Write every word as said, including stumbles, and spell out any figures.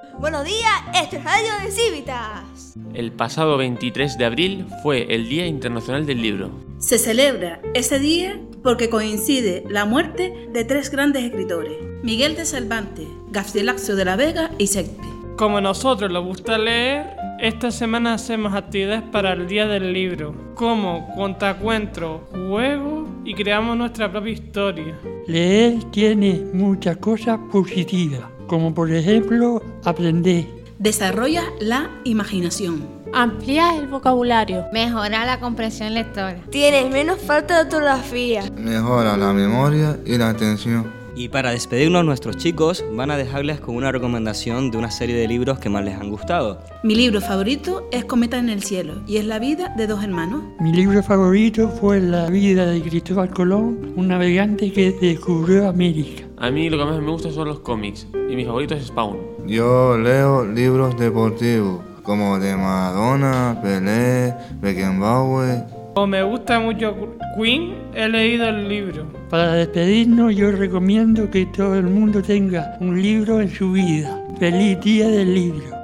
Buenos días, esto es Radio de Civitas. El pasado veintitrés de abril fue el Día Internacional del Libro. Se celebra ese día porque coincide la muerte de tres grandes escritores: Miguel de Cervantes, Garcilaso de la Vega y Shakespeare. Como a nosotros nos gusta leer, esta semana hacemos actividades para el Día del Libro, como cuentacuentos, juegos y creamos nuestra propia historia. Leer tiene muchas cosas positivas, como por ejemplo aprender. Desarrolla la imaginación. Amplía el vocabulario. Mejora la comprensión lectora. Tienes menos falta de ortografía. Mejora la memoria y la atención. Y para despedirnos, nuestros chicos van a dejarles con una recomendación de una serie de libros que más les han gustado. Mi libro favorito es Cometa en el cielo y es la vida de dos hermanos. Mi libro favorito fue La vida de Cristóbal Colón, un navegante que descubrió América. A mí lo que más me gusta son los cómics y mi favorito es Spawn. Yo leo libros deportivos como de Maradona, Pelé, Beckenbauer. Como me gusta mucho Queen, he leído el libro. Para despedirnos, yo recomiendo que todo el mundo tenga un libro en su vida. ¡Feliz Día del Libro!